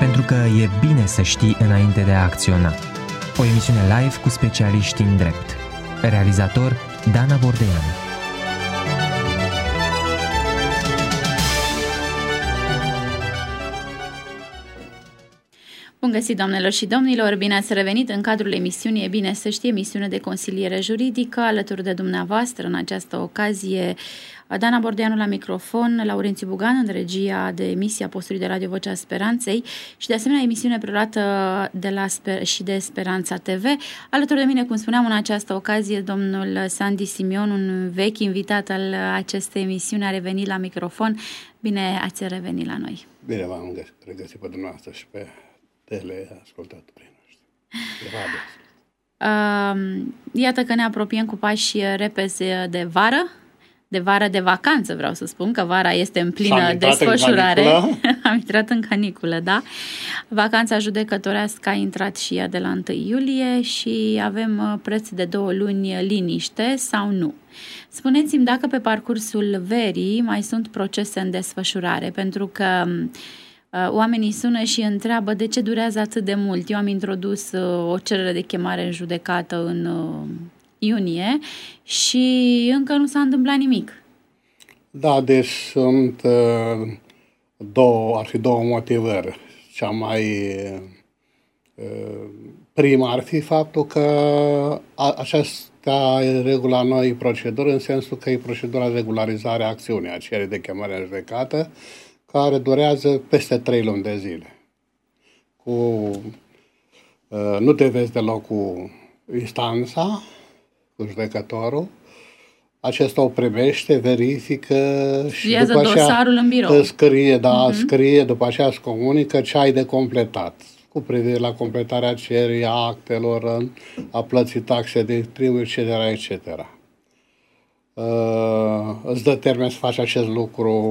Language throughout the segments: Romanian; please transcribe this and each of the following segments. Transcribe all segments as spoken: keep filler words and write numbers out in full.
pentru că e bine să știi înainte de a acționa. O emisiune live cu specialiști în drept. Realizator Dana Bordeanu. Bun găsit, doamnelor și domnilor! Bine ați revenit în cadrul emisiunii E bine să știi, emisiune de consiliere juridică, alături de dumneavoastră în această ocazie Dana Bordeanu la microfon, Laurențiu Bugan în regia de emisie a postului de radio Vocea Speranței și de asemenea emisiune preluată de la Sper- și de Speranța T V. Alături de mine, cum spuneam în această ocazie, domnul Sandy Simion, un vechi invitat al acestei emisiuni, a revenit la microfon. Bine ați revenit la noi! Bine v-am regăsit pe dumneavoastră și pe teleascultătorii noștri. Uh, iată că ne apropiem cu pași repezi de vară, de vară de vacanță, vreau să spun, că vara este în plină desfășurare. Am intrat în caniculă, da. Vacanța judecătorească a intrat și ea de la întâi iulie și avem preț de două luni liniște sau nu. Spuneți-mi dacă pe parcursul verii mai sunt procese în desfășurare, pentru că oamenii sună și întreabă de ce durează atât de mult. Eu am introdus o cerere de chemare în judecată în iunie și încă nu s-a întâmplat nimic. Da, deci sunt două, ar fi două motivări. Cea mai prima ar fi faptul că aceasta e regula noi procedură, în sensul că e procedura de regularizare a acțiunii, a cererii de chemare în judecată, care durează peste trei luni de zile. Cu, uh, nu te vezi deloc cu instanța, cu judecătorul. Acesta o primește, verifică și Iază după aceea dosarul în birou. Scrie, da, uh-huh. scrie, după aceea îți comunică ce ai de completat, cu privire la completarea cererii, a actelor, a plății taxe de primul, et cetera, et cetera. Uh, îți dă termen să faci acest lucru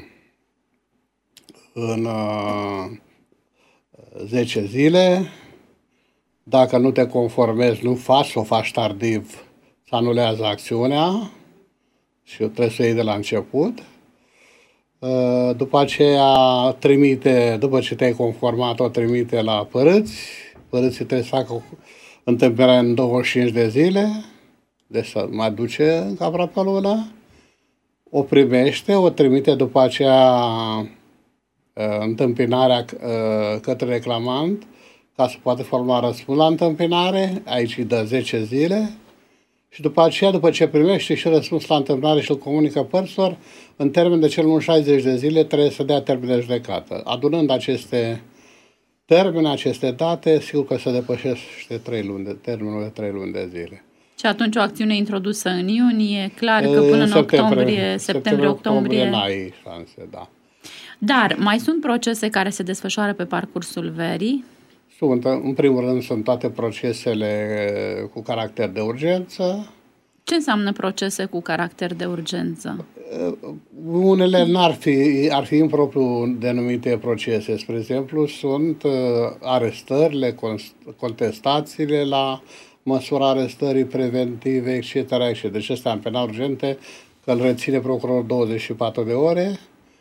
în uh, zece zile. Dacă nu te conformezi, nu faci, o faci tardiv, se anulează acțiunea și trebuie să o iei de la început. Uh, după aceea trimite, după ce te-ai conformat, o trimite la părâți. Părâții trebuie să facă întâmpinarea în douăzeci și cinci de zile, deci să mai duce încă aproape o lună. O primește, o trimite după aceea întâmpinarea către reclamant ca să poată forma răspuns la întâmpinare, aici îi dă zece zile și după aceea, după ce primește și răspuns la întâmpinare și îl comunică părților, în termen de cel mult șaizeci de zile trebuie să dea termen de judecată. Adunând aceste termene, aceste date, sigur că se depășește trei luni de, termenul de trei luni de zile. Și atunci o acțiune introdusă în iunie, clar că până în, în octombrie, septembrie-octombrie n-ai șanse, da. Dar mai sunt procese care se desfășoară pe parcursul verii? Sunt, în primul rând sunt toate procesele cu caracter de urgență. Ce înseamnă procese cu caracter de urgență? Unele n-ar fi, ar fi impropriu denumite procese. Spre exemplu, sunt arestările, contestațiile la măsura arestării preventive, et cetera. Deci astea în penal urgente, că îl reține procurorul douăzeci și patru de ore.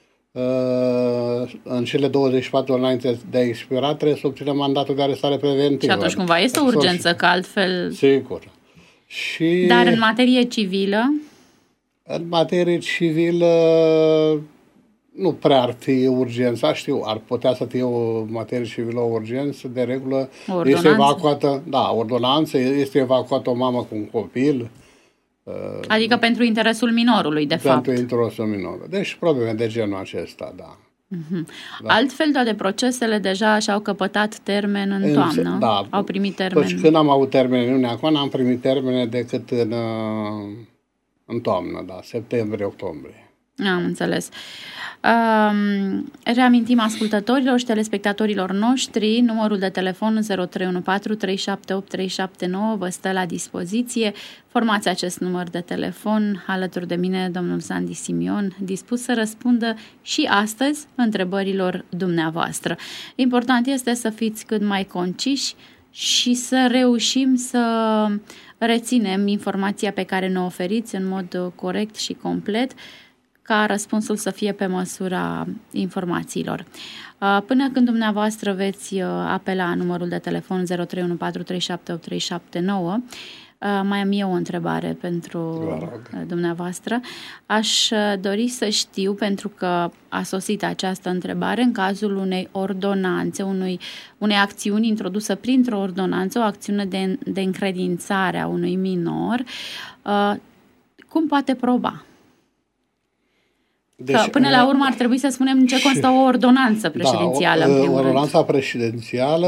În cele douăzeci și patru ore înainte de a expira trebuie să obținem mandatul de arestare preventivă. Și atunci cumva este o urgență, că altfel... Sigur. Și... Dar în materie civilă? În materie civilă nu prea ar fi urgența, știu, ar putea să fie o materie civilă o urgență, de regulă este evacuată, da, ordonanță, este evacuată o mamă cu un copil. Adică pentru interesul minorului, de pentru fapt. Pentru interesul minorului. Deci probleme de genul acesta, da. Uh-huh. Da. Altfel, toate procesele deja și-au căpătat termen în toamnă. Da. Au primit termen. Deci când am avut termene în iunie, acum n-am primit termene decât în, în toamnă, da, septembrie-octombrie. Am înțeles. Um, reamintim ascultătorilor și telespectatorilor noștri, numărul de telefon zero trei unu patru trei șapte opt trei șapte nouă vă stă la dispoziție. Formați acest număr de telefon, alături de mine domnul Sandy Simion, dispus să răspundă și astăzi întrebărilor dumneavoastră. Important este să fiți cât mai conciși și să reușim să reținem informația pe care ne oferiți în mod corect și complet, ca răspunsul să fie pe măsura informațiilor. Până când dumneavoastră veți apela numărul de telefon zero trei unu patru trei șapte opt trei șapte nouă, mai am eu o întrebare pentru dumneavoastră. Aș dori să știu, pentru că a sosit această întrebare, în cazul unei ordonanțe, unui, unei acțiuni introdusă printr-o ordonanță, o acțiune de, de încredințare a unui minor, cum poate proba? Deci, că până la urmă ar trebui să spunem ce constă o ordonanță prezidențială. Da, o, ordonanța prezidențială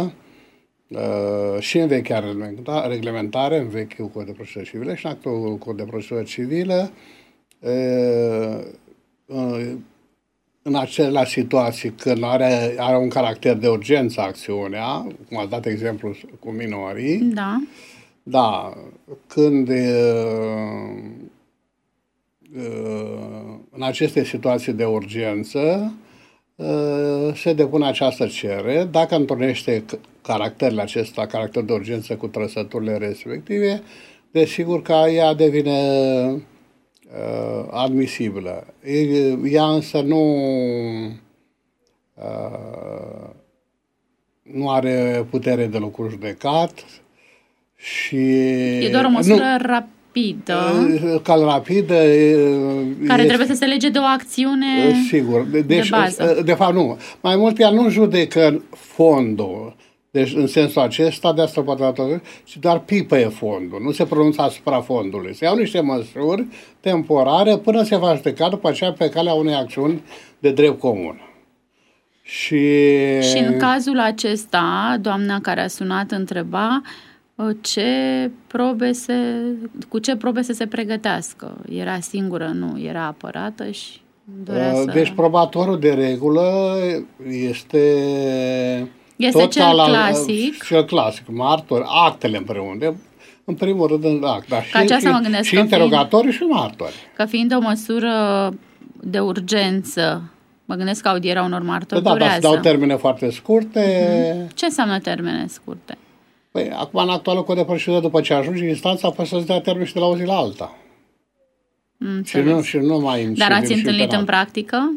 uh, și în vechea reglementare, în vechiul Cod de Procedură Civilă și în actualul Cod de Procedură Civilă, uh, uh, în acele situații când are, are un caracter de urgență acțiunea, cum ați dat exemplu cu minorii, da, da când uh, în aceste situații de urgență se depune această cerere. Dacă întrunește caracterele acesta, caracter de urgență cu trăsăturile respective, desigur că ea devine admisibilă. Ea însă nu nu are putere de lucru judecat și e doar o măsură rapidă. Cal rapidă. Care este, trebuie să se lege de o acțiune sigur, de, de bază. De fapt, nu. Mai mult, ea nu judecă fondul, deci în sensul acesta de asta poate, ci doar pipăie fondul. Nu se pronunță asupra fondului. Se iau niște măsuri temporare până se va judeca după aceea pe calea unei acțiuni de drept comun. Și, și în cazul acesta, doamna care a sunat întreba ce probe se, cu ce probe să se pregătească. Era singură, nu, era apărată și dorea să... Deci probatorul de regulă este... Este tot cel clasic. Cel clasic, martori, actele împreună. În primul rând în act, dar și, și, mă gândesc, și interogatori și martori. Că fiind o măsură de urgență, mă gândesc că audierea unor martori da, durează. Da, dau termene foarte scurte. Mm-hmm. Ce înseamnă termene scurte? Păi, acum, în actualul Cod de Procedură, după ce ajungi în instanță, poate să-ți dea termen și de la o zi la alta. Mm, și, nu, și nu mai... Dar ați întâlnit în practică?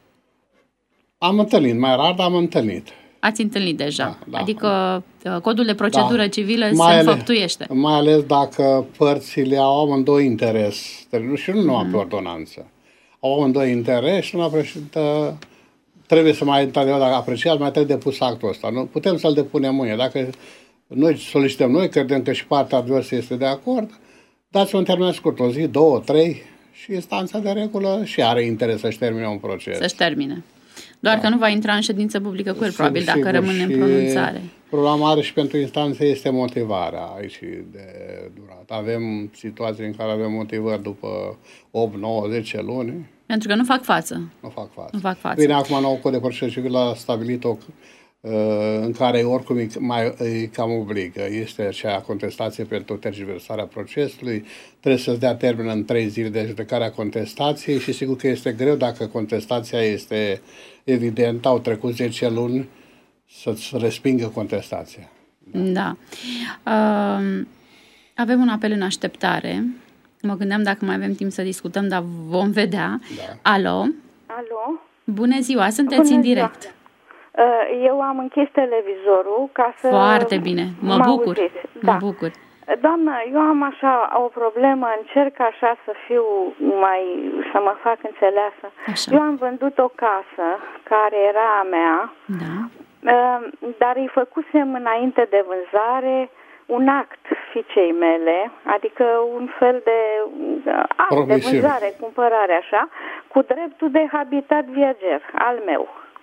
Am întâlnit, mai rar, dar am întâlnit. Ați întâlnit deja. Da, da, adică da. Codul de procedură da. civilă mai se ales, înfăptuiește. Mai ales dacă părțile au amândoi interes. Și nu numai mm. pe ordonanță. Au amândoi interes și una președintă trebuie să mai, într-adevăr, dacă apreciați, mai trebuie depus actul ăsta. Nu? Putem să-l depunem mâine. Dacă noi solicităm, noi credem că și partea adversă este de acord, dați un termen scurt, o zi, două, trei, și instanța de regulă și are interes să-și termine un proces. Să-și termine. Doar da. că nu va intra în ședință publică cu el, sigur, probabil, dacă sigur, rămâne în pronunțare. Problema mare și pentru instanță este motivarea aici de durat. Avem situații în care avem motivări după opt, nouă, zece luni. Pentru că nu fac față. Nu fac față. Nu fac față. Bine, acum nou Cod de Procedură Civilă a stabilit-o în care oricum e, mai, e cam obligă. Este acea contestație pentru tergiversarea procesului. Trebuie să-ți dea termen în trei zile de judecarea contestației și sigur că este greu dacă contestația este evidentă, au trecut zece luni să-ți respingă contestația. Da. da. Uh, avem un apel în așteptare. Mă gândeam dacă mai avem timp să discutăm, dar vom vedea. Da. Alo? Alo? Bună ziua, sunteți Bună în direct. Ziua. Eu am închis televizorul ca să... Foarte bine, mă bucur, da. mă bucur. Doamnă, eu am așa o problemă, încerc așa să fiu mai, să mă fac înțeleasă. Așa. Eu am vândut o casă care era a mea, da. dar îi făcusem înainte de vânzare un act fiicei mele, adică un fel de act de vânzare, cumpărare așa, cu dreptul de habitat viager al meu.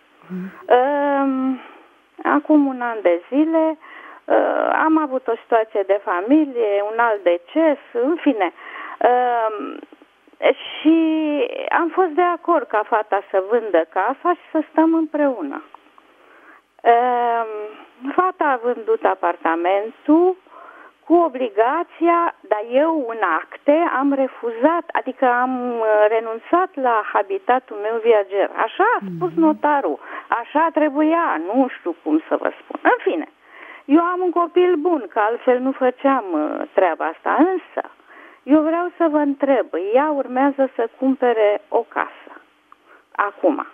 Acum un an de zile am avut o situație de familie, un alt deces, în fine. Și am fost de acord ca fata să vândă casa și să stăm împreună. Fata a vândut apartamentul cu obligația, dar eu în acte am refuzat, adică am renunțat la habitatul meu viager. Așa a spus notarul, așa trebuia, nu știu cum să vă spun. În fine, eu am un copil bun, că altfel nu făceam treaba asta, însă Eu vreau să vă întreb, ea urmează să cumpere o casă, acum.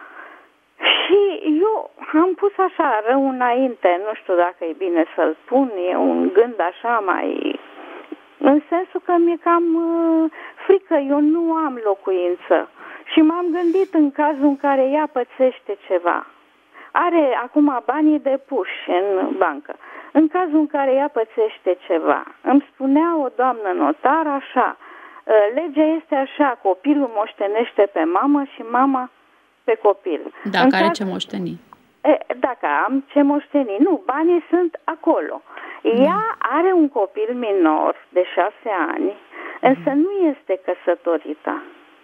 Și eu am pus așa rău înainte, nu știu dacă e bine să-l spun, e un gând așa mai... În sensul că mi-e cam uh, frică, eu nu am locuință. Și m-am gândit în cazul în care ea pățește ceva. Are acum banii depuși în bancă. În cazul în care ea pățește ceva, îmi spunea o doamnă notar așa, legea este așa, copilul moștenește pe mamă și mama pe copil. Dacă în are caz... ce moșteni. E, dacă am ce moșteni. Nu, banii sunt acolo. Ea are un copil minor de șase ani, însă nu este căsătorită.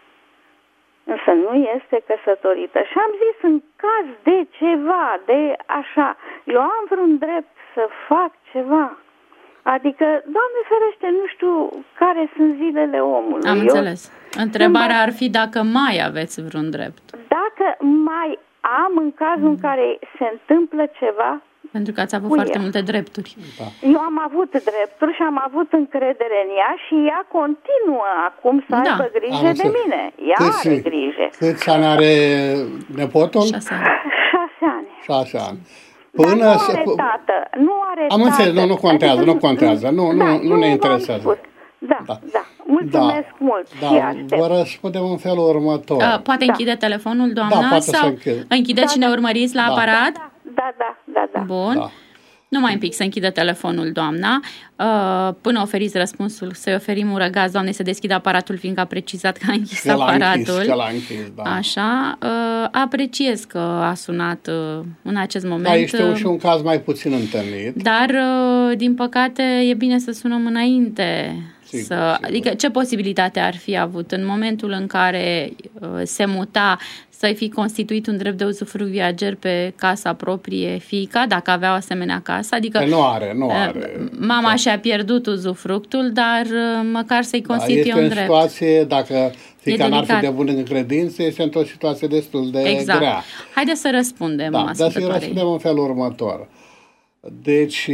Însă nu este căsătorită. Și am zis, în caz de ceva, de așa, eu am vreun drept să fac ceva. Adică, Doamne ferește, nu știu care sunt zilele omului. Am eu... înțeles. Întrebarea ar fi dacă mai aveți vreun drept. Dacă mai am, în cazul în care se întâmplă ceva... Pentru că ați avut foarte ea. multe drepturi. Da. Eu am avut drepturi și am avut încredere în ea și ea continuă acum să da. aibă grijă am de mine. Ea câți, are grijă. Câți ani are nepotul? Șase ani. Șase ani. Șase ani. Până Dar nu să... are tată. Nu are am înțeles, nu, nu contează, adică, nu contează. Nu, da, nu, nu ne interesează. Da, da, da. Mulțumesc da, mult. Da, și vă răspundem în felul următor. Uh, poate da. închide telefonul, doamna? Da, poate sau să închide. Închideți da, și ne da. urmăriți la da. aparat? Da, da, da, da. da. Bun. Da. Numai un pic să închidă telefonul, doamna. Uh, până oferiți răspunsul, să-i oferim un răgaz, doamnei, să deschidă aparatul, fiindcă a precizat că a închis că aparatul. Închis, că l-a închis, da. Așa. Uh, apreciez că a sunat uh, în acest moment. Da, este și un caz mai puțin întâlnit. Dar, uh, din păcate, e bine să sunăm înainte. Sigur, să, sigur. Adică ce posibilitate ar fi avut în momentul în care uh, se muta să-i fi constituit un drept de uzufruct viager pe casa proprie fiica, dacă avea o asemenea casă? Adică că nu are, nu are. Mama da. și-a pierdut uzufructul, dar măcar să-i constituie da, un drept. Este o situație, dacă fiica n-ar fi de bună încredință, este într-o situație destul de exact. grea. Haideți să răspundem. Da, dar să răspundem în felul următor. Deci,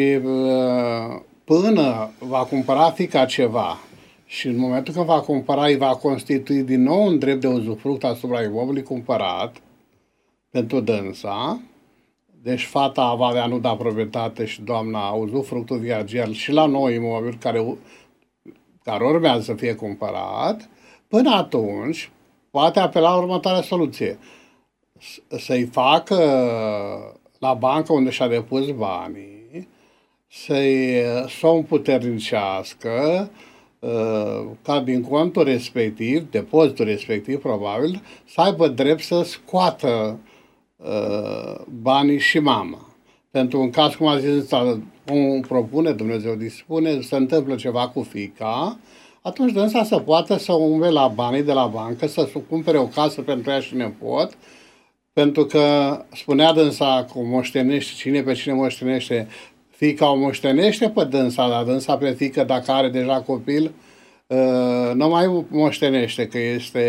până va cumpăra fiica ceva și în momentul când va cumpăra, îi va constitui din nou un drept de uzufruct asupra imobilului cumpărat pentru dânsa. Deci fata va avea nu da proprietate și doamna uzufructul viager și la nou imobil care, care urmează să fie cumpărat. Până atunci, poate apela următoarea soluție. Să-i facă la bancă unde și-a depus banii, să-i să o împuternicească, ca din contul respectiv, depozitul respectiv, probabil, să aibă drept să scoată uh, banii și mama. Pentru un caz, cum a zis, cum propune, Dumnezeu dispune, se întâmplă ceva cu fiica, atunci dânsa să poată să umble la banii de la bancă, să cumpere o casă pentru ea și nepot, pentru că spunea dânsa că moștenește, cine pe cine moștenește, fiica o moștenește pe dânsa, dar dânsa pe fiică, dacă are deja copil, uh, nu mai moștenește, că este...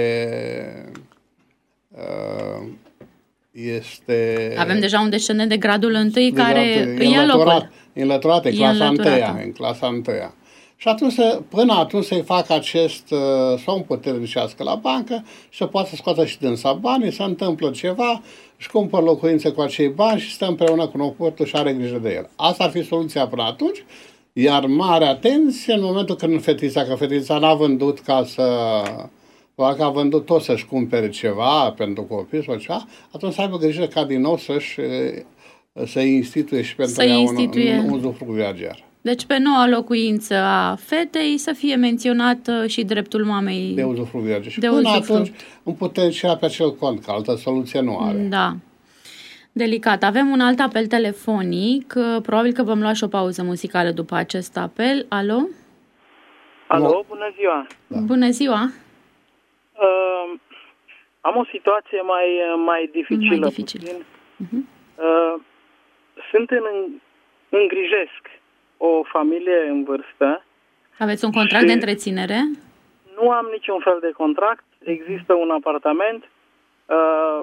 Uh, este... Avem deja un descendent de gradul întâi care îi ia locul. Înlăturat, în clasa întâia, în clasa întâia. Și atunci, până atunci să-i facă acest, să o împuternicească la bancă și să poată să scoată și dânsa banii, să întâmplă ceva, își cumpăr locuință cu acei bani și stă împreună cu nepotul și are grijă de el. Asta ar fi soluția până atunci, iar mare atenție în momentul când fetița, că fetița n-a vândut ca să... Dacă a vândut tot să-și cumpere ceva pentru copii sau ceva, atunci să aibă grijă ca din nou să-și să instituie și pentru ea un, un uzufruct viager. Deci pe noua locuință a fetei să fie menționat și dreptul mamei de uzufruct viager. Și de până uzufruct. Atunci împuternicea pe acel cont, că altă soluție nu are. Da. Delicat. Avem un alt apel telefonic. Probabil că vom lua și o pauză muzicală după acest apel. Alo? Alo, bună ziua! Da. Bună ziua! Uh, am o situație mai, mai dificilă. Mai dificil. Uh-huh. Uh, sunt în, îngrijesc o familie în vârstă. Aveți un contract de întreținere? Nu am niciun fel de contract. Există un apartament. Uh,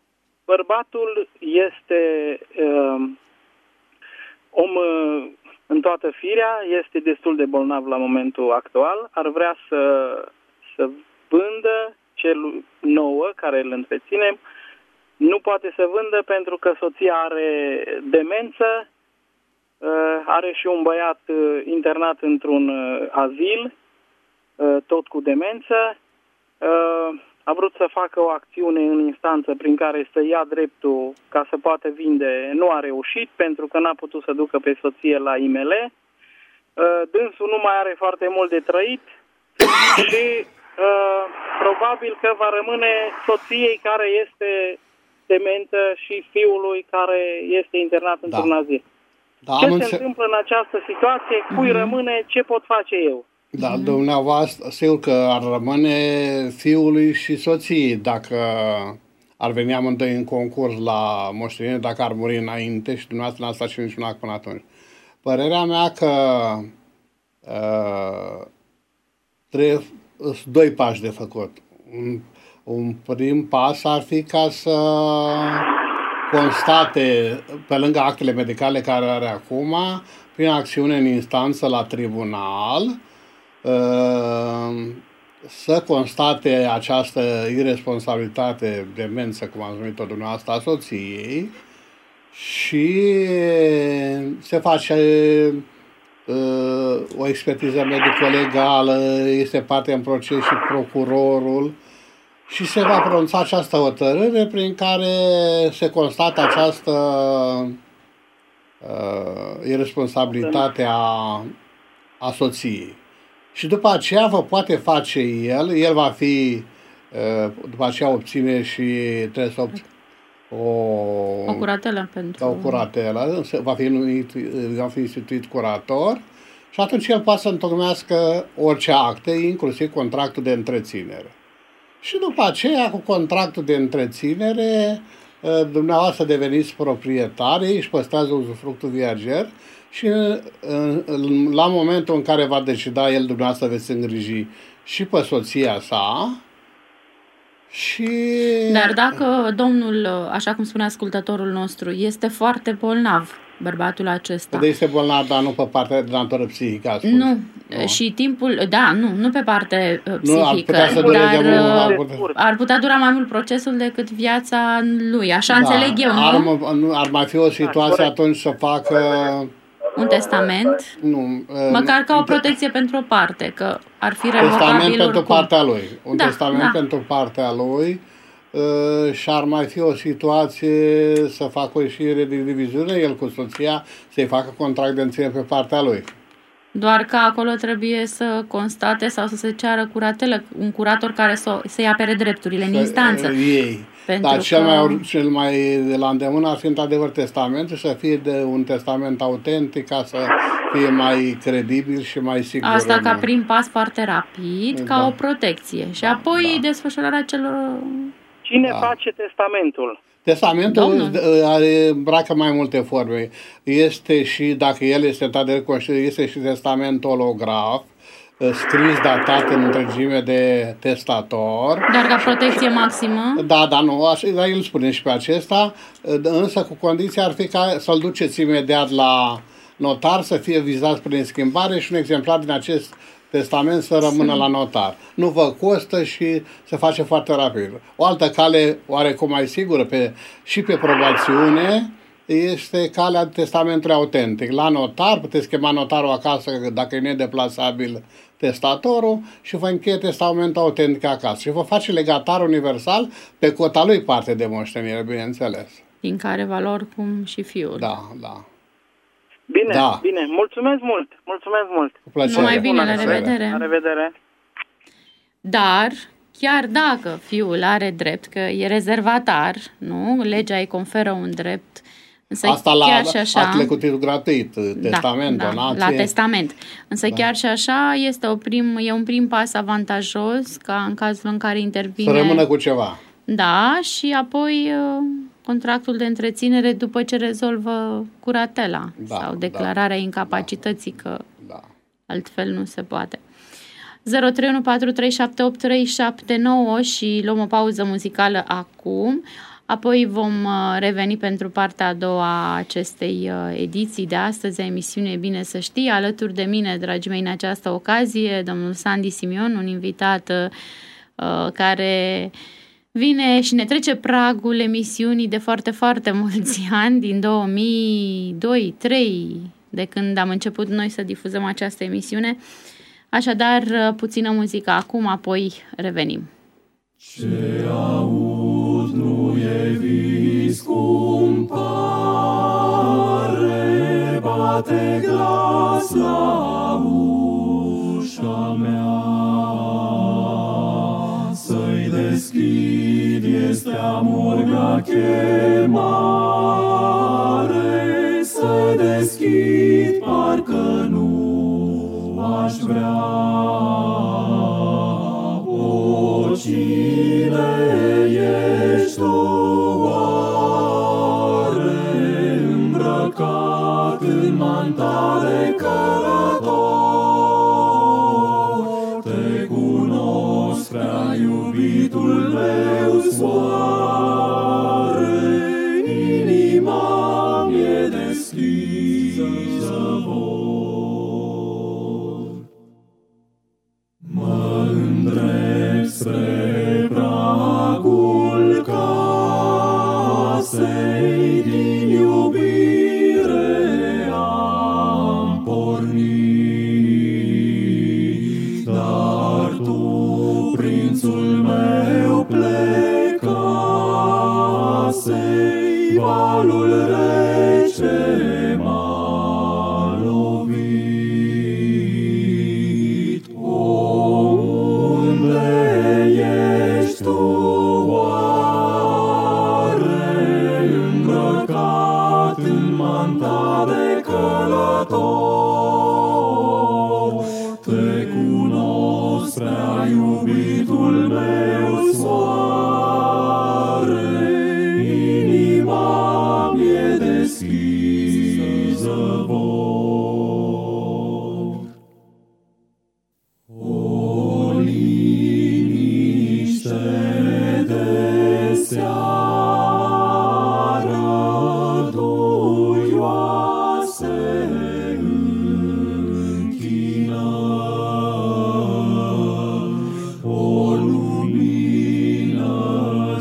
bărbatul este uh, om uh, în toată firea, este destul de bolnav la momentul actual, ar vrea să, să vândă cel nouă care îl întreținem, nu poate să vândă pentru că soția are demență, are și un băiat internat într-un azil, tot cu demență. A vrut să facă o acțiune în instanță prin care să ia dreptul ca să poată vinde. Nu a reușit pentru că n-a putut să ducă pe soție la I M L. Dânsul nu mai are foarte mult de trăit și probabil că va rămâne soției care este dementă și fiului care este internat într-un da. azil. Da, ce se înțe... întâmplă în această situație? Cui mm-hmm. rămâne? Ce pot face eu? Da, dumneavoastră, sigur că ar rămâne fiului și soției dacă ar veni amândoi în concurs la moștenire, dacă ar muri înainte și dumneavoastră n-ați face niciun act până atunci. Părerea mea că uh, trebuie doi pași de făcut. Un, un prim pas ar fi ca să constate, pe lângă actele medicale care are acum, prin acțiune în instanță la tribunal, să constate această irresponsabilitate, demență, cum ați numit-o dumneavoastră, a soției și se face o expertiză medico-legală, este parte în proces și procurorul și se va pronunța această hotărâre prin care se constată această uh, irresponsabilitate a, a soției. Și după aceea vă poate face el, el va fi, uh, după aceea obține și trebuie să obține o, o curatelă pentru... O curatelă, va fi, numit, va fi instituit curator și atunci el poate să întocmească orice acte, inclusiv contractul de întreținere. Și după aceea, cu contractul de întreținere, dumneavoastră deveniți proprietari, își păstrează uzufructul viager și la momentul în care va decida el, dumneavoastră veți îngriji și pe soția sa. Și... Dar dacă domnul, așa cum spune ascultătorul nostru, este foarte bolnav, bărbatul acesta. De este bolnav, dar nu pe partea de natură psihică. Nu. nu, și timpul, da, nu, nu pe parte uh, psihică, nu, ar dar mult, ar, putea... ar putea dura mai mult procesul decât viața lui, așa da, înțeleg eu, ar, nu? Ar mai fi o situație atunci să facă... Un testament? Nu. Măcar ca o protecție pentru o parte, că ar fi revocabil Testament oricum. pentru partea lui. Un da, testament da. pentru partea lui uh, și ar mai fi o situație să facă o ieșire de diviziune, el cu soția, să-i facă contract de înțelegere pe partea lui. Doar că acolo trebuie să constate sau să se ceară curatelă, un curator care să, să-i apere drepturile în instanță. Ei. Dar cel, că... mai, cel mai de la îndemână ar fi într-adevăr testamentul, să fie de un testament autentic ca să fie mai credibil și mai sigur. Asta ca prim pas foarte rapid, da. Ca o protecție. Și da, apoi da. desfășurarea celor... Cine da. face testamentul? Testamentul are, îmbracă mai multe forme. Este și, dacă el este într-adevăr conștient, este și testament holograf, scris, datat în întregime de testator. Dar ca protecție maximă? Da, da, nu, așa, dar el spune și pe acesta, însă cu condiția ar fi ca să-l duceți imediat la notar, să fie vizat prin schimbare și un exemplar din acest testament să rămână la notar. Nu vă costă și se face foarte rapid. O altă cale, oarecum mai sigură, pe, și pe probațiune, este calea testamentului autentic. La notar, puteți chema notarul acasă dacă e nedeplasabil testatorul și vă încheie testamentul autentic acasă. Și vă face legatar universal pe cota lui parte de moștenire, bineînțeles. Din care va lua oricum și fiul. Da, da. Bine, da. bine. Mulțumesc mult. Mulțumesc mult. Cu plăcere. Numai bine, la revedere. La revedere. Dar, chiar dacă fiul are drept, că e rezervatar, nu? Legea îi conferă un drept. Însă asta la chiar și așa, actele cu titlu gratuit, testament, da, donație. Da, la testament. Însă da. chiar și așa este o prim, e un prim pas avantajos, ca în cazul în care intervine... Să rămână cu ceva. Da, și apoi contractul de întreținere după ce rezolvă curatela da, sau declararea da, incapacității, că da. altfel nu se poate. zero trei unu patru trei șapte opt trei șapte nouă și luăm o pauză muzicală acum. Apoi vom reveni pentru partea a doua a acestei ediții de astăzi a emisiunii Bine să știi. Alături de mine, dragii mei, în această ocazie, domnul Sandy Simion, un invitat uh, care vine și ne trece pragul emisiunii de foarte, foarte mulți ani, din două mii doi două mii trei, de când am început noi să difuzăm această emisiune. Așadar, puțină muzică acum, apoi revenim. Ce aud nu e vis cum pare, bate glas la ușa mea. Să-i deschid, este amurga chemare, să-i deschid, parcă nu aș vrea. O, cine ești tu, oare, îmbrăcat în manta de călător? Te cunosc, prea iubitul meu, soare, inima mi-e deschisă vor. Mă îndrept spre pragul casei, din iubire am pornit, dar tu, prințul meu, plecasei, valul rece m-a lovit. O, unde ești tu, oare, îmbrăcat în manta de călător? Te cunosc, prea iubitul meu, soare, inima mi-e deschisă vor. O, liniște de seară, duioase închină, o lumină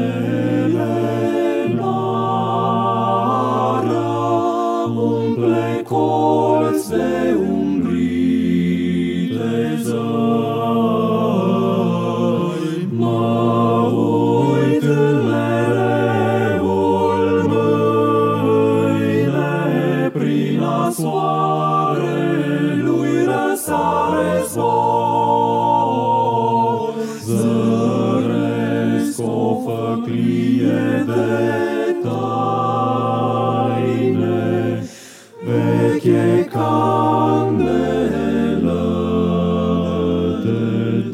selenară umple colț de umbrite zări. Mă uit în mereul mâine, prin a soarelui răsare zbor. Zăresc o făclie de taine, veche candelă de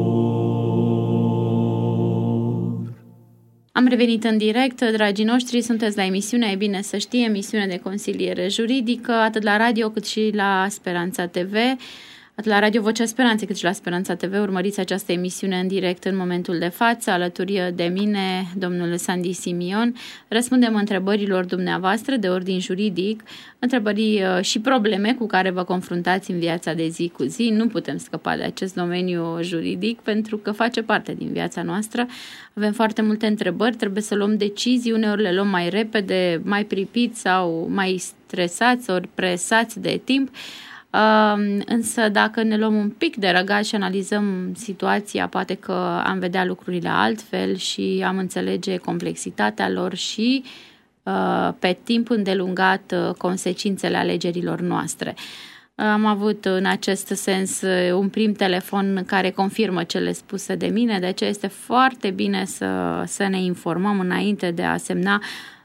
dor. Am revenit în direct, dragii noștri, sunteți la emisiunea E Bine să știi, emisiune de consiliere juridică, atât la radio cât și la Speranța T V, atât la Radio Vocea Speranței cât și la Speranța T V. Urmăriți această emisiune în direct în momentul de față, alături de mine, domnul Sandy Simion. Răspundem întrebărilor dumneavoastră de ordin juridic, întrebări și probleme cu care vă confruntați în viața de zi cu zi. Nu putem scăpa de acest domeniu juridic pentru că face parte din viața noastră. Avem foarte multe întrebări, trebuie să luăm decizii, uneori le luăm mai repede, mai pripiți sau mai stresați ori presați de timp. Uh, însă dacă ne luăm un pic de răgaz și analizăm situația, poate că am vedea lucrurile altfel și am înțelege complexitatea lor și uh, pe timp îndelungat uh, consecințele alegerilor noastre. Uh, am avut în acest sens uh, un prim telefon care confirmă cele spuse de mine, de aceea este foarte bine să, să ne informăm înainte de a semna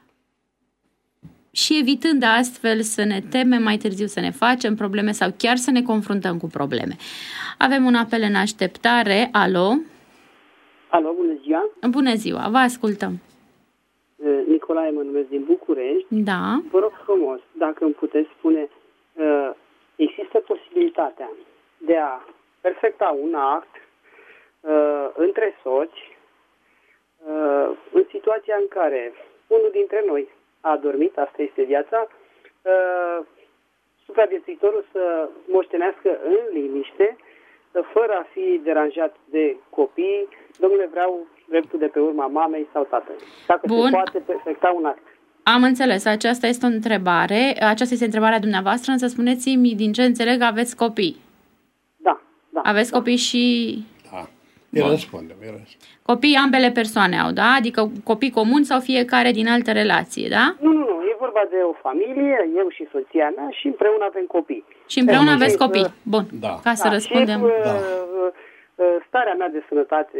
și evitând astfel să ne temem mai târziu să ne facem probleme sau chiar să ne confruntăm cu probleme. Avem un apel în așteptare. Alo? Alo, bună ziua! Bună ziua, vă ascultăm. Nicolae mă numesc din București. Da. Vă rog frumos, dacă îmi puteți spune, există posibilitatea de a perfecta un act între soți uh, în situația în care unul dintre noi a adormit, asta este viața, uh, supraviețuitorul să moștenească în liniște, fără a fi deranjat de copii. Domnule, vreau dreptul de pe urma mamei sau tatălui. Dacă Bun. se poate perfecta un act. Am înțeles, aceasta este o întrebare. Aceasta este întrebarea dumneavoastră, însă spuneți-mi, din ce înțeleg, aveți copii. Da, da. Aveți da. copii și... Da, îi răspundem, îi răspundem. Copii ambele persoane au, da? Adică copii comuni sau fiecare din altă relație, da? Nu, nu, nu. E vorba de o familie, eu și soția mea și împreună avem copii. Și împreună E, aveți și, copii. uh, Bun, Da. ca să da, răspundem. Și, uh, Da. uh, starea mea de sănătate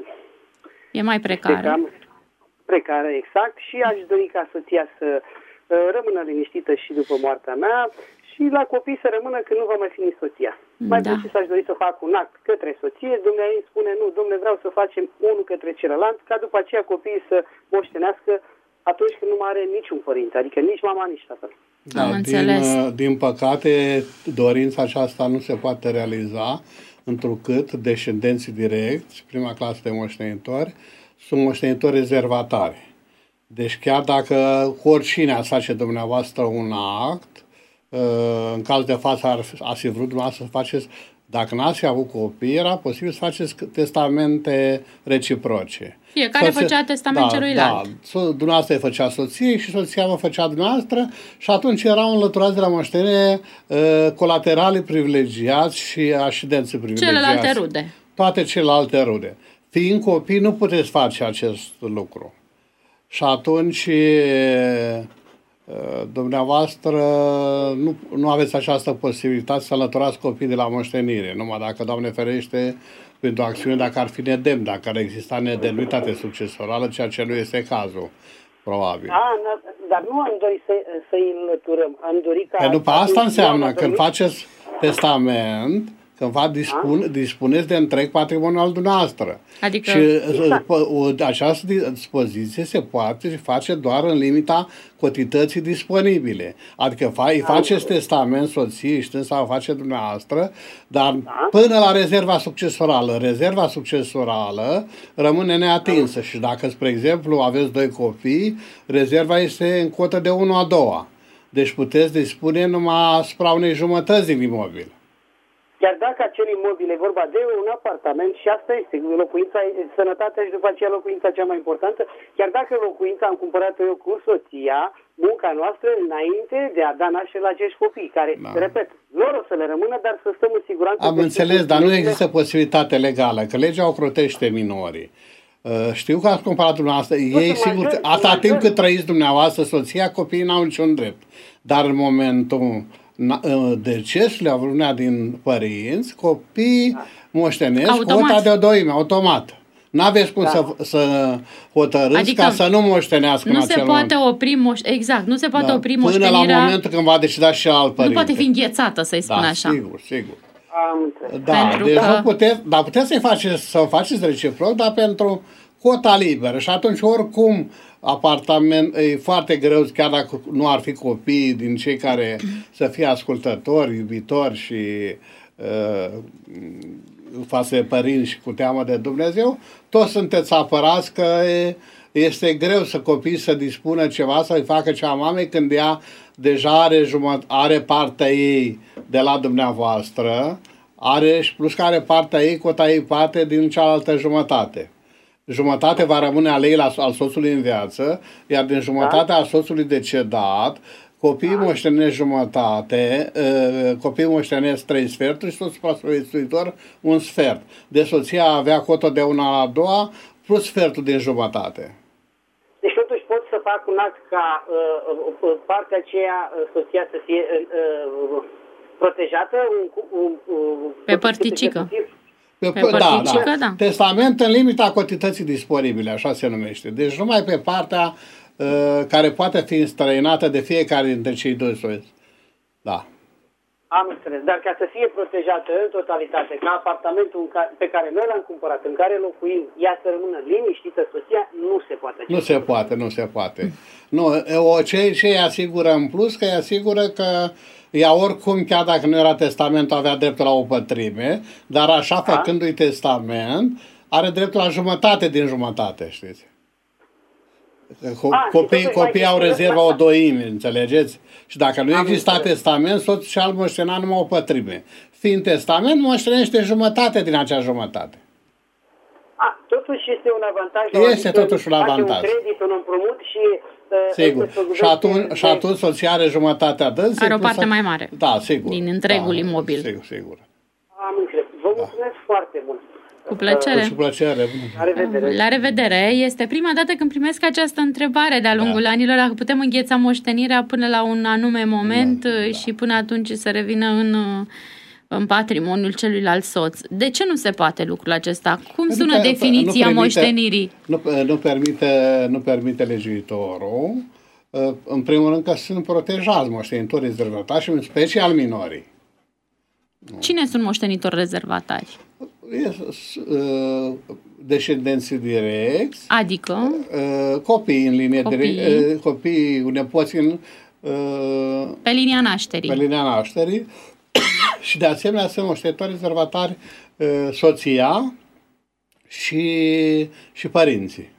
uh, E mai este precară. cam precară, exact, și aș dori ca soția să uh, rămână liniștită și după moartea mea și la copii să rămână când nu va mai fi nici soția. Mai Da. precis aș dori să fac un act către soție, dumneavoastră îmi spune, nu, domnule, vreau să facem unul către celălalt, ca după aceea copiii să moștenească atunci când nu mai are niciun părinte, adică nici mama, nici tatăl. Da, Am din, înțeles. din păcate, dorința aceasta nu se poate realiza, întrucât descendenții direcți, prima clasă de moștenitori, sunt moștenitori rezervatari. Deci chiar dacă oricine ați face dumneavoastră un act, în caz de față ar, ați fi vrut dumneavoastră să faceți, dacă n-ați fi avut copii, era posibil să faceți testamente reciproce. Fiecare Soția- făcea testament celuilalt. Da, so- dumneavoastră îi făcea soției și soția vă făcea dumneavoastră și atunci erau înlăturați de la moștenire uh, colaterale privilegiați și așidenți privilegiați. Celelalte rude. Toate celelalte rude. Fiind copii, nu puteți face acest lucru. Și atunci e, dumneavoastră nu, nu aveți această posibilitate să înlăturați copiii de la moștenire, numai dacă, Doamne ferește, pentru acțiune, dacă ar fi nedemn, dacă ar exista nedemnitate succesorală, ceea ce nu este cazul, probabil. A, dar nu am dorit să, să-i înlăturăm, am dorit ca... Că după asta înseamnă, când dormit, faceți testament, când va dispun, dispuneți de întreg patrimoniul al dumneavoastră. Adică- Și Exact. o, această dispoziție se poate face doar în limita cotității disponibile. Adică fa, îi faceți testament soției, știți, sau face dumneavoastră, dar Da. până la rezerva succesorală. Rezerva succesorală rămâne neatinsă și dacă, spre exemplu, aveți doi copii, rezerva este în cotă de unu a doua. Deci puteți dispune numai asupra unei jumătăți din imobil. Chiar dacă acel imobil e vorba de un apartament și asta este locuința, sănătatea și după aceea locuința cea mai importantă, chiar dacă locuința am cumpărat-o eu cu soția, munca noastră înainte de a da naștere la acești copii, care, Da. repet, lor o să le rămână, dar să stăm în siguranță. Am că înțeles, sunt dar nu copii- există posibilitate legală, că legea ocrotește minorii. Uh, Știu că ați comparat dumneavoastră, ei sunt sigur, majori, atâta sunt timp majori. cât trăiți dumneavoastră, soția, copiii n-au niciun drept. Dar în momentul na- uh, decesului, a vreunea din părinți, copiii moștenesc Automat. cota de doime, automat. N-aveți cum Da. să, să hotărâți Adică ca să nu moștenească Nu în se acel poate moment. opri, moș- exact, nu se poate Da. opri Până la moștenirea, momentul când va decida și alt nu părinte. poate fi înghețată, să-i spun Da, așa. sigur, sigur. Am înțeles. Da, Pentru deci că- nu puteți, dar puteți să-i faceți, să o faceți reciproc, dar pentru cota liberă. Și atunci, oricum, apartament e foarte greu, chiar dacă nu ar fi copii din cei care să fie ascultători, iubitori și uh, față de părinți și cu teamă de Dumnezeu, toți sunteți apărați că e, este greu să copiii să dispună ceva, să-i facă cea mamei când ea deja are, jumăt- are partea ei de la dumneavoastră, are și plus că are partea ei, cota ei parte din cealaltă jumătate. Jumătate va rămâne a ei la, al soțului în viață, iar din jumătatea a soțului decedat, copiii moștenesc jumătate, uh, copiii moștenesc trei sferturi și soțul supraviețuitor un sfert. De soția avea cotă de una la a doua, plus sfertul din jumătate. Deci totuși pot să fac un act ca uh, uh, partea aceea, uh, soția să fie uh, uh, protejată? Un, un, un, Pe părticică. Pe, Pe da, părticică, da. da. Testament în limita cotității disponibile, așa se numește. Deci numai pe partea uh, care poate fi înstrăinată de fiecare dintre cei doi soți. Da. Am înțeles, dar ca să fie protejată în totalitate, ca apartamentul în care, pe care noi l-am cumpărat, în care locuim, ea să rămână liniștită, soția, nu se poate. Nu se poate, nu se poate. Nu, o, ce, ce îi asigură în plus, că îi asigură că ea oricum, chiar dacă nu era testament, avea dreptul la o pătrime, dar așa, făcându-i testament, are dreptul la jumătate din jumătate, știți? Co- A, copii, copiii au rezerva o doime, înțelegeți? Și dacă nu exista testament, soțul și al moștena numai o pătrime. Fiind testament, moștenește jumătate din acea jumătate. A, totuși este un avantaj. Este totuși un avantaj. Un credit, un împrumut și... Sigur. Și atunci, și atunci soția are jumătatea dânsii. Are o parte mai mare. Da, sigur. Din întregul da, imobil. Sigur, sigur. Am înțeles. Vă mulțumesc da. foarte mult. Cu plăcere. Cu plăcere. La revedere. La revedere. Este prima dată când primesc această întrebare de-a lungul da. anilor, dacă putem îngheța moștenirea până la un anume moment da, da. și până atunci să revină în, în patrimoniul celuilalt soț. De ce nu se poate lucrul acesta? Cum sună nu, definiția nu permite, moștenirii? Nu, nu, permite, nu permite legiuitorul. În primul rând că sunt protejați moștenitorii rezervatari și în special minorii. Cine sunt moștenitori rezervatari? Descendenții direcți, adică copii în linie copii, direct, copii, nepoți în, pe linia nașterii. Pe linia nașterii și de asemenea sunt moștenitori rezervatari soția și, și părinții.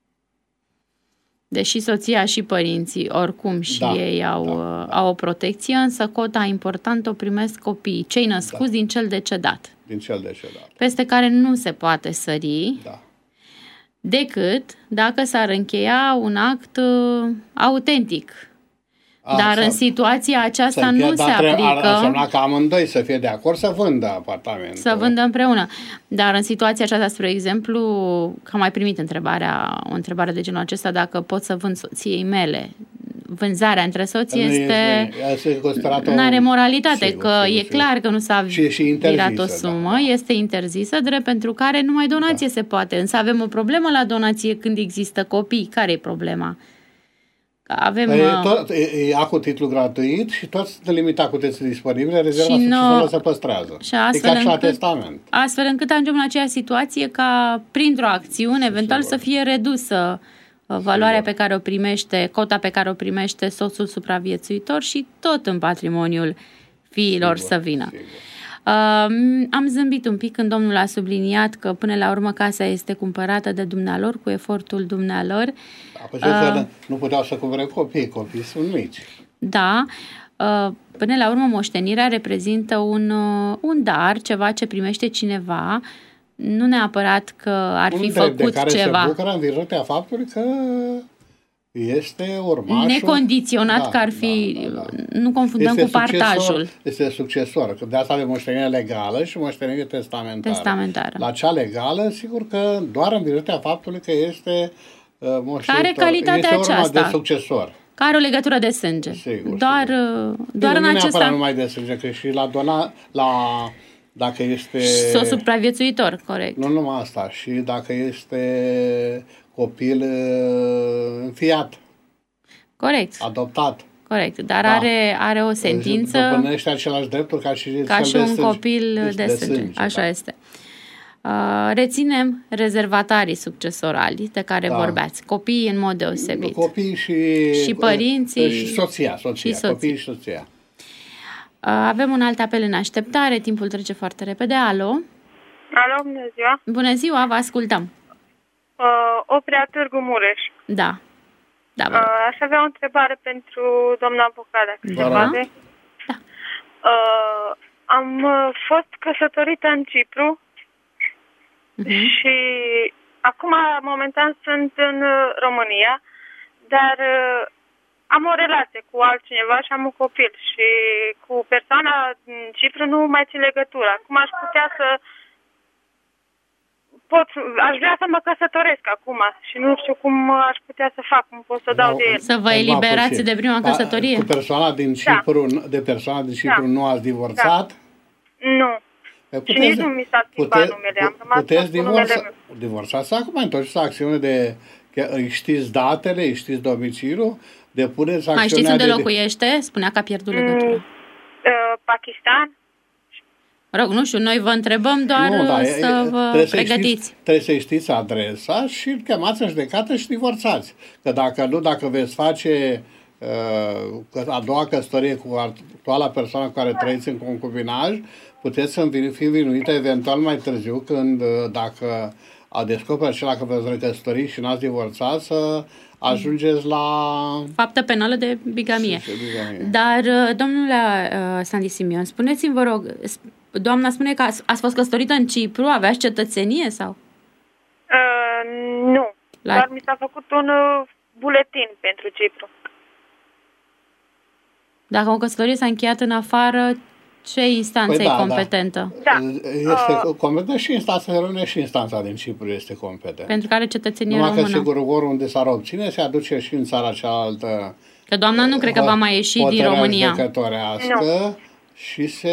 Deși soția și părinții, oricum și da, ei au, da, da. au o protecție, însă cota importantă o primesc copiii, cei născuți da. din cel decedat. Din cel decedat. Peste care nu se poate sări, da. decât dacă s-ar încheia un act uh, autentic. A, Dar în situația aceasta nu se aplică. Ar însemna că amândoi să fie de acord să vândă apartamentul. Să vândă împreună. Dar în situația aceasta, spre exemplu, că am mai primit întrebarea, o întrebare de genul acesta, dacă pot să vând soției mele. Vânzarea între soții este... Nu are moralitate, sigur, că sigur, e sigur. clar că nu s-a virat o sumă, da. este interzisă, drept pentru care numai donație da. se poate. Însă avem o problemă la donație când există copii. Care e problema? Avem, e, tot, e, e cu titlu gratuit și toți sunt limitacutății disponibile, rezerva succesoră se păstrează. Și astfel, e ca și la încât, testament. astfel încât ajungem în aceeași situație ca printr-o acțiune, eventual sigur. să fie redusă valoarea sigur. pe care o primește, cota pe care o primește soțul supraviețuitor și tot în patrimoniul fiilor sigur, să vină. Sigur. Uh, am zâmbit un pic când domnul a subliniat că până la urmă casa este cumpărată de dumnealor cu efortul dumnealor. Da, uh, nu puteau să cumpere copii, copiii sunt mici. Da, uh, până la urmă moștenirea reprezintă un, uh, un dar, ceva ce primește cineva, nu neapărat că ar un fi făcut de care ceva. Se bucură în virtutea faptului că este urmașul. Necondiționat da, că ar fi, da, da, da. nu confundăm este cu partajul. Succesor, este succesor, că de asta avem moștenire legală și moștenire testamentară. testamentară. La cea legală, sigur că doar în virtutea faptului că este uh, moștenitor. Care calitatea este aceasta? De succesor. Care o legătură de sânge. Sigur, doar sigur. doar Bine, în nu acesta. Nu numai de sânge, că și la dona, la dacă este... Și supraviețuitor, corect. Nu numai asta, și dacă este copil uh, înfiat. Corect. Adoptat. Corect, dar da. are, are o sentință... Dobândește același drepturi ca și, ca și un sânge. copil de, de, de sânge. sânge. Așa da. este. Uh, reținem rezervatarii succesorali de care da. vorbeați. Copiii în mod deosebit. Copiii și... Și părinții. Și soția. soția și copiii și soția. Uh, avem un alt apel în așteptare. Timpul trece foarte repede. Alo? Alo, bună ziua. Bună ziua, vă ascultăm. Uh, Oprea Târgu Mureș. Da. Da, uh, aș avea o întrebare pentru doamna avocat, dacă se poate. Da. Uh, am fost căsătorită în Cipru uh-huh. și acum, momentan, sunt în România, dar uh, am o relație cu altcineva și am un copil și cu persoana din Cipru nu mai țin legătura. Acum aș putea să Pot, aș vrea să mă căsătoresc acum și nu știu cum aș putea să fac, cum pot să dau de el. Să vă eliberați de prima căsătorie? Cu persoana din Cipru, da. de persoana din Cipru da. nu ați divorțat? Da. Nu. Puteți, și nici nu mi s-a schimbat pute, numele. Am rămas puteți divorța, divorțați acum, întoarceți acțiune de... Știți datele, știți domiciliul, depuneți acțiunea. Mai știți unde de, locuiește? Spunea că a pierdut legătura. Mm, uh, Pakistan. Rog, nu știu, noi vă întrebăm doar nu, da, să vă trebuie pregătiți. Să știți, trebuie să știți adresa și chemați în judecată și divorțați. Că dacă nu, dacă veți face uh, a doua căsătorie cu actuala persoană cu care trăiți în concubinaj, puteți să fi învinuită eventual mai târziu, când dacă a descoperit acela că v-ați recăsătorit și n-ați divorțat, să ajungeți la... faptă penală de bigamie. bigamie. Dar, domnule uh, Sandy Simion, spuneți-mi, vă rog, doamna spune că ați, ați fost căsătorită în Cipru, aveați cetățenie sau? Uh, nu, la... dar mi s-a făcut un uh, buletin pentru Cipru. Dacă o căsătorie s-a încheiat în afară, ce instanță păi e da, competentă? Da. Este uh... competentă și instanța română și instanța din Cipru este competentă. Pentru care cetățenie română. română. Numai că sigur oriunde s-ar obține, se aduce și în țara cealaltă. Că doamna nu cred că va mai ieși din România. Nu. Și se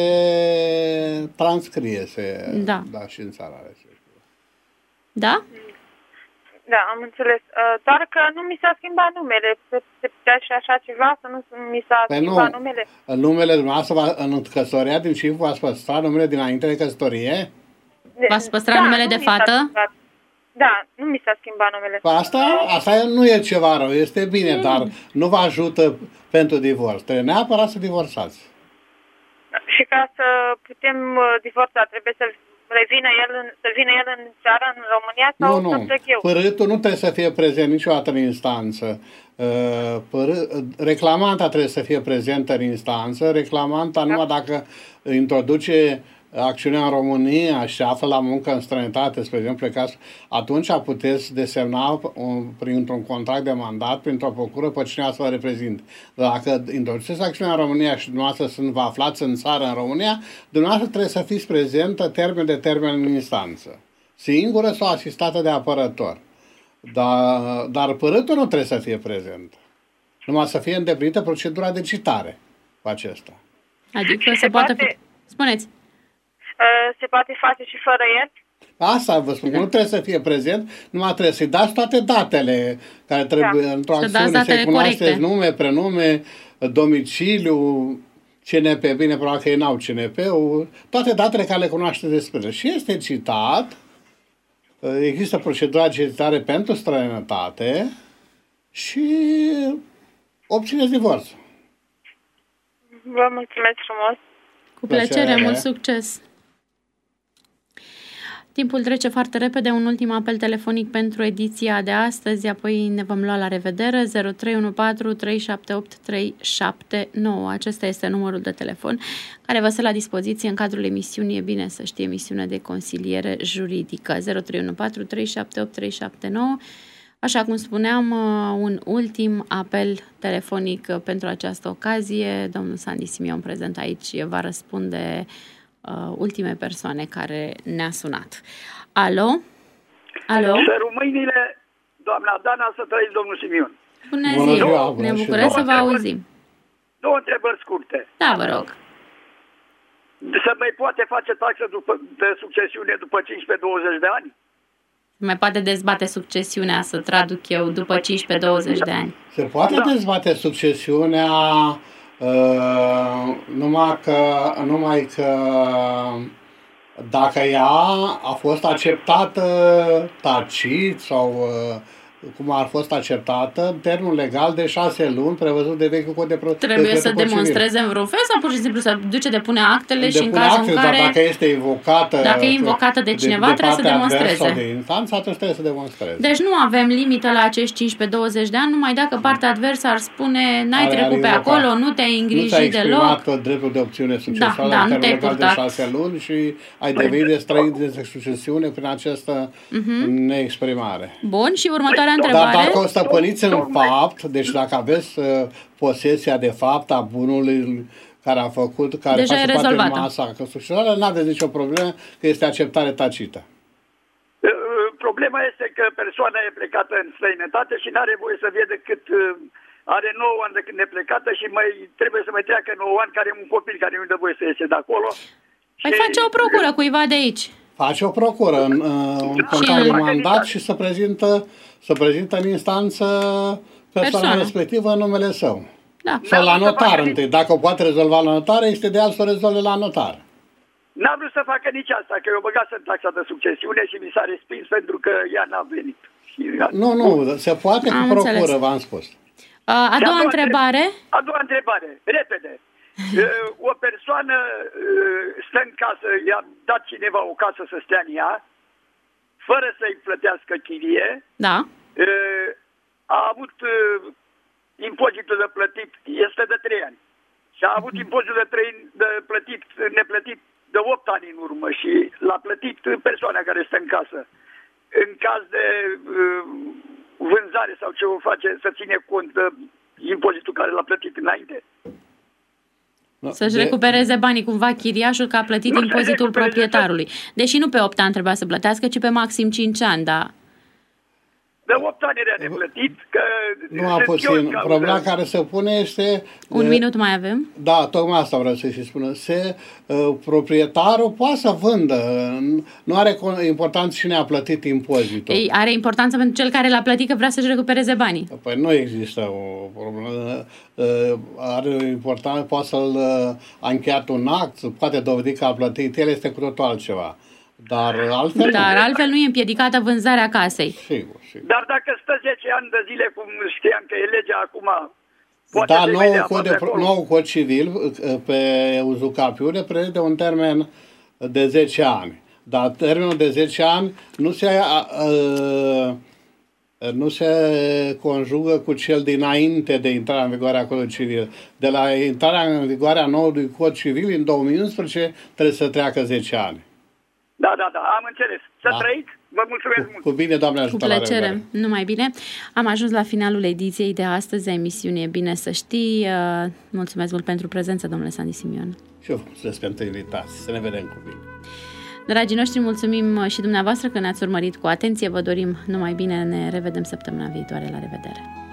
transcrie, se da. Da, și în țara respectivă. Da? Da, am înțeles. Doar că nu mi s-a schimbat numele. Se, se putea și așa ceva, să nu mi s-a păi schimbat nu. numele. Numele dumneavoastră, în căsătoria din Cipru, v-ați păstrat numele dinainte de căsătorie? V-ați păstrat da, numele de fată? Da, nu mi s-a schimbat numele. Asta, asta nu e ceva rău, este bine, mm. dar nu vă ajută pentru divorț. Trebuie neapărat să divorțați. Și ca să putem divorța, trebuie să revină el în, să vină el în țară, în România, sau nu, să nu. plec eu? Părâtul nu trebuie să fie prezent niciodată în instanță. Părâ... Reclamanta trebuie să fie prezentă în instanță. Reclamanta da. numai dacă introduce acțiunea în România și se află la muncă în străinătate, spre exemplu, atunci puteți desemna un, printr-un contract de mandat, printr-o procură, pe cineva să vă reprezinte. Dacă introduceți acțiunea în România și dumneavoastră sunt, vă aflați în țară în România, dumneavoastră trebuie să fiți prezentă termen de termen în instanță. Singură sau asistată de apărător. Dar, dar părâtul nu trebuie să fie prezent. Numai să fie îndeplinită procedura de citare cu acesta. Adică se, se poate... poate... Spuneți. Se poate face și fără el? Asta vă spun, că nu trebuie să fie prezent, numai trebuie să-i dați toate datele care trebuie da. într-o acțiune, să-i cunoașteți nume, prenume, domiciliu, C N P, bine, probabil că ei n-au C N P-ul, toate datele care le cunoașteți despre el. Și este citat, există procedura de citare pentru străinătate și obțineți divorțul. Vă mulțumesc frumos! Cu plăcere, mult succes! Timpul trece foarte repede, un ultim apel telefonic pentru ediția de astăzi, apoi ne vom lua la revedere, zero trei unu patru trei șapte opt trei șapte nouă. Acesta este numărul de telefon care vă stă la dispoziție în cadrul emisiunii, e bine să știe, emisiune de consiliere juridică, zero trei unu patru trei șapte opt trei șapte nouă. Așa cum spuneam, un ultim apel telefonic pentru această ocazie. Domnul Sandy Simion, prezent aici, va răspunde uh, ultime persoane care ne-a sunat. Alo? Alo? Să rumâinile, doamna Dana, să trăiți domnul Simion. Bună ziua! Ne bucurăm să vă auzim. Două întrebări scurte. Da, vă rog. Se mai poate face taxă după, de succesiune după cincisprezece douăzeci de ani? Mai poate dezbate succesiunea, să traduc eu, după cincisprezece douăzeci de ani. Se poate da. dezbate succesiunea uh, numai că, numai că dacă ea a fost acceptată tacit sau uh, cum a fost acceptată, termenul legal de șase luni prevăzut de vechiul cod de procedură. Trebuie să demonstreze în vreun fel sau pur și simplu să duce depune actele depune și în cazul actele, în care... Dar dacă este invocată... Dacă e invocată de cineva, de, de trebuie să demonstreze. Sau de instanță, atunci trebuie să demonstreze. Deci nu avem limită la acești cincisprezece douăzeci de ani, numai dacă partea adversă ar spune n-ai are, trecut are pe acolo, nu te-ai îngrijit deloc. Nu ți-ai dreptul de opțiune succesoară, da, da, nu te-ai purtat. De șase luni și ai devenit de străin de succesiune prin această uh-huh. neexprimare. Bun, și următoarea întrebare. Dar dacă o stăpâniți în fapt, deci dacă aveți uh, posesia de fapt a bunului care a făcut, care deja face parte din masa căsușoară, nu aveți nicio problemă, că este acceptare tacită. Problema este că persoana e plecată în străinătate și nu are voie să vie decât are nouă ani de când e plecată și mai trebuie să mai treacă nouă ani, care e un copil care nu dă voie să iese de acolo. Păi și... face o procură cuiva de aici. Face o procură, în, un contract de mandat și să prezintă, să prezintă în instanță persoana Persoană. respectivă în numele său. Da. Sau la notar întâi. Dacă o poate rezolva la notar, este de alt să o rezolve la notar. N-am vrut să facă nici asta, că eu băgat în taxa de succesiune și mi s-a respins pentru că ea n-a venit. Nu, nu, se poate cu procură, v-am spus. A, a doua întrebare? A doua întrebare, repede. O persoană stă în casă, i-a dat cineva o casă să stea în ea, fără să-i plătească chirie, da. a avut impozitul de plătit, este de trei ani. Și a avut impozitul de, trei, de plătit, neplătit de opt ani în urmă și l-a plătit persoana care este în casă. În caz de uh, vânzare sau ce o face, să ține cont de impozitul care l-a plătit înainte. Să-și de... recupereze banii cumva chiriașul că a plătit nu impozitul proprietarului. Deși nu pe opt ani trebuia să plătească, ci pe maxim cinci ani, da. De opt ani era de plătit, că... Nu a puțin. Problema care se pune este... Un uh, minut mai avem? Da, tocmai asta vreau să-și spună. Se, uh, proprietarul poate să vândă. Nu are importanță cine a plătit impozitul. Ei, are importanță pentru cel care l-a plătit că vrea să-și recupereze banii. Păi nu există o problemă. Uh, are importanță, poate să-l uh, a încheiat un act, poate dovedi că a plătit. El este cu totul altceva. Dar altfel, Dar altfel nu e împiedicată vânzarea casei. Sigur, sigur. Dar dacă stă zece ani de zile, cum știam că e legea acum, poate da, să nou cod, de, nou cod civil pe uzucapiune prevede un termen de zece ani. Dar termenul de zece ani nu se, uh, nu se conjugă cu cel dinainte de intrarea în vigoare a codului civil. De la intrarea în vigoare a noului cod civil, în două mii unsprezece, trebuie să treacă zece ani. Da, da, da, am înțeles. Să da. Trăiți, vă mulțumesc cu, mult. Cu bine, Doamne ajută. Cu plăcere, numai bine. Am ajuns la finalul ediției de astăzi a emisiunii E Bine Să Știi. Mulțumesc mult pentru prezență, domnule Sandy Simion. Și eu mulțumesc pentru invitație. Să ne vedem cu bine. Dragii noștri, mulțumim și dumneavoastră că ne-ați urmărit cu atenție. Vă dorim numai bine. Ne revedem săptămâna viitoare. La revedere!